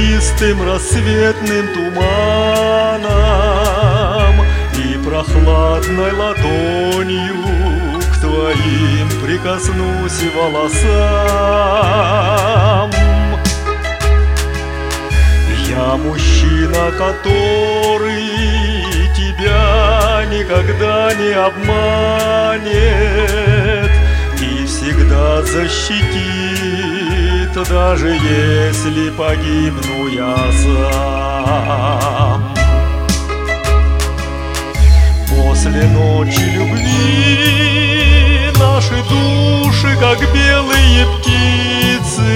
чистым рассветным туманом и прохладной ладонью к твоим прикоснусь волосам. Я мужчина, который тебя никогда не обманет и всегда защитит, даже если погибну я сам. После ночи любви наши души, как белые птицы,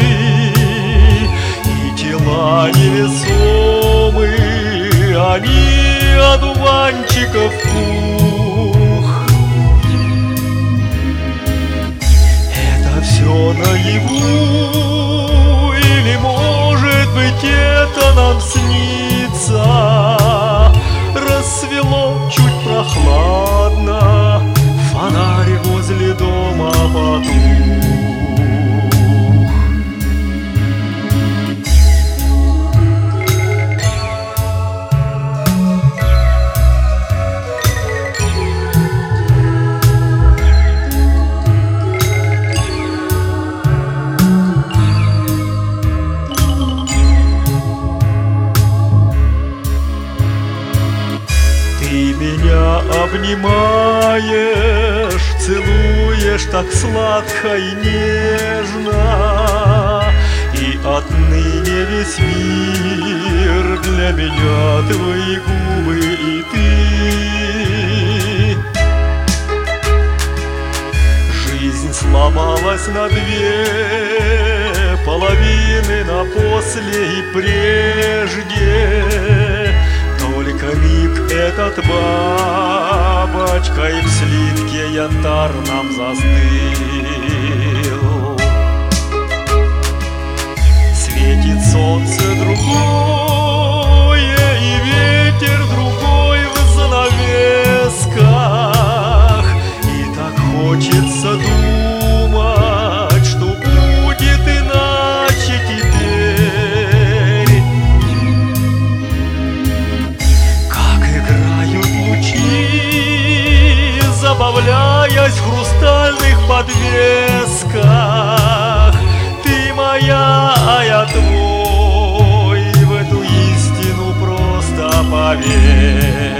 и тела невесомы, они одуванчиков пух. Это все наяву, или, может быть, это нам снится? Рассвело чуть прохладно, фонарь возле дома потух. Ты меня обнимаешь, целуешь так сладко и нежно, и отныне весь мир для меня твои губы и ты. Жизнь сломалась на две половины, на после и прежде. Только миг этот, бабочка, и в слитке янтарном застыл. Светит солнце другое, и ветер другой в занавесках, и так хочется думать, что будет иначе теперь. Забавляясь в хрустальных подвесках, ты моя, а я твой, в эту истину просто поверь.